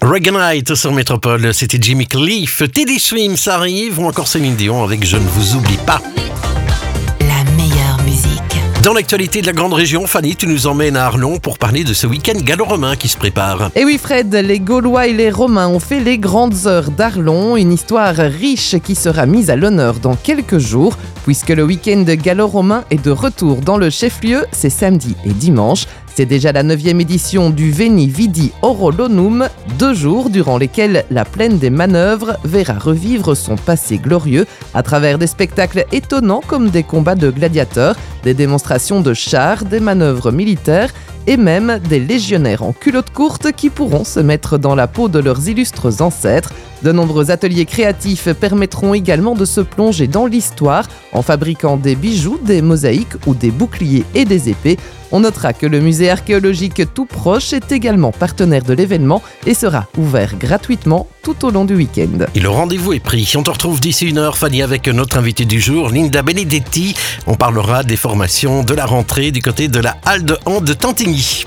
Reaganite sur Métropole, c'était Jimmy Cliff, Teddy Swims arrive ou encore Céline Dion avec Je ne vous oublie pas. La meilleure musique. Dans l'actualité de la grande région, Fanny, tu nous emmènes à Arlon pour parler de ce week-end gallo-romain qui se prépare. Et oui Fred, les Gaulois et les Romains ont fait les grandes heures d'Arlon, une histoire riche qui sera mise à l'honneur dans quelques jours, puisque le week-end gallo-romain est de retour dans le chef-lieu, c'est samedi et dimanche. C'est déjà la 9e édition du Veni Vidi Orolonum, 2 jours durant lesquels la plaine des manœuvres verra revivre son passé glorieux à travers des spectacles étonnants comme des combats de gladiateurs, des démonstrations de chars, des manœuvres militaires et même des légionnaires en culottes courtes qui pourront se mettre dans la peau de leurs illustres ancêtres. De nombreux ateliers créatifs permettront également de se plonger dans l'histoire en fabriquant des bijoux, des mosaïques ou des boucliers et des épées. On notera que le musée archéologique tout proche est également partenaire de l'événement et sera ouvert gratuitement tout au long du week-end. Et le rendez-vous est pris. On te retrouve d'ici 1 heure, Fanny, avec notre invité du jour, Linda Benedetti. On parlera des formations de la rentrée du côté de la Halle de Hand de Tantigny.